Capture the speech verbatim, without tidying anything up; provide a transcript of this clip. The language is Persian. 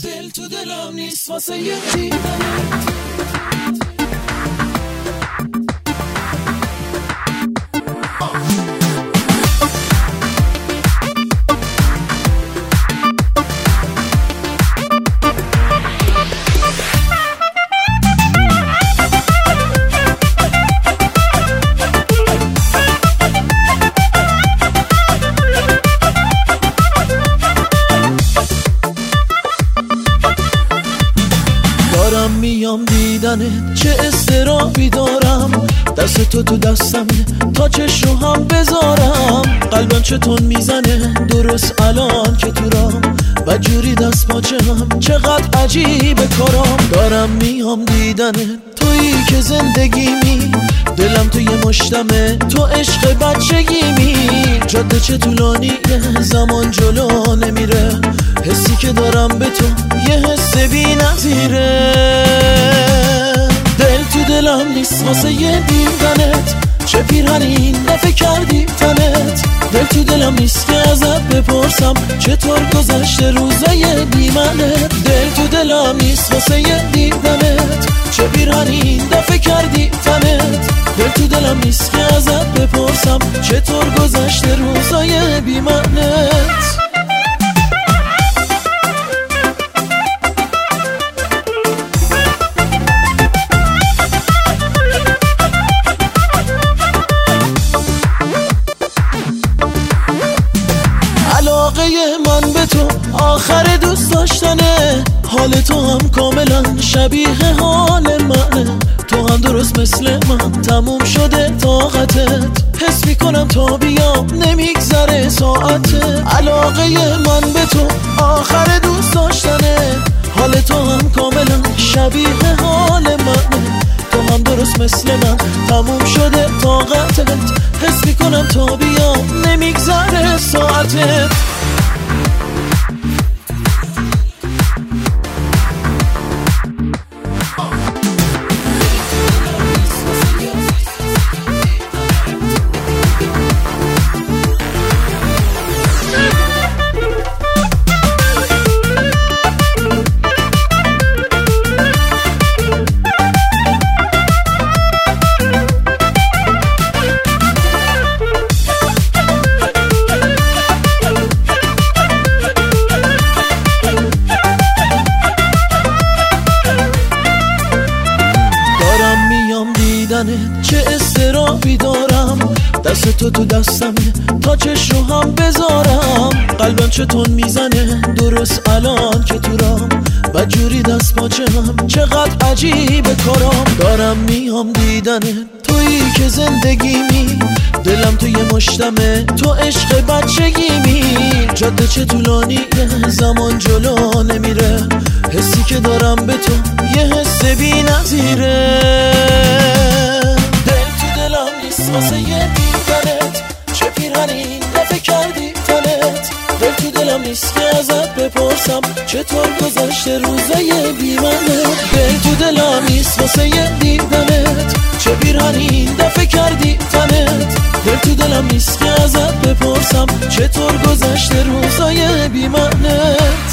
دل تو دلم نیست واسه یه دیدنت. دارم میام دیدنت، چه استرابی دارم، دست تو تو دستم تا چشو هم بذارم. قلبم چطور میزنه درست الان که تو رام، و جوری دست پاچه هم چقدر عجیبه کارام. دارم میام دیدنت، تویی که زندگیمی، دلم توی مشتمه، تو عشق بچگیمی. جاده چه طولانیه، زمان جلو نمیره، حسی که دارم به تو یه حس بی نظیره. دل تو دلم نیست واسه یه دیدنت، چه پیرهنی این دفعه کردی تنت. دل تو دلم نیست که ازت بپرسم چطور گذشته روزای بی منت. دل تو دلم نیست واسه یه دیدنت، چه پیرهنی این دفعه کردی تنت. دل تو دلم نیست که ازت بپرسم چطور گذشته روزای بی منت. علاقه من به تو آخر دوست داشتنه، حال تو هم کاملا شبیه حال منه. تو هم درست مثل من تموم شده طاقتت، حس میکنم تا بیام نمیگذره ساعته. علاقه من به تو آخر دوست داشتنه، حال تو هم کاملا شبیه حال منه. تو هم درست مثل من تموم شده طاقتت، حس میکنم تا بیام نمیگذره ساعتت. چه استرابی دارم، دست تو تو دستم تا چشو هم بذارم. قلبم چطور میزنه درست الان که تو رام، و جوری دست پاچه هم چقدر عجیبه کارام. دارم میام دیدنه، تویی که زندگیمی، دلم توی مشتمه، تو عشق بچگیمی. جاده چه طولانیه، زمان جلو نمیره، حسی که دارم به تو یه حس بی نظیره. واسه یه دیدنت، چه پیرهنی این دفعه کردی تنت. دل تو دلم نیست که ازت بپرسم چطور گذشته روزای بی منت. دل تو دلم نیست واسه یه دیدنت، چه پیرهنی این دفعه کردی تنت. دل تو دلم نیست که ازت بپرسم چطور گذشته روزای بی منت.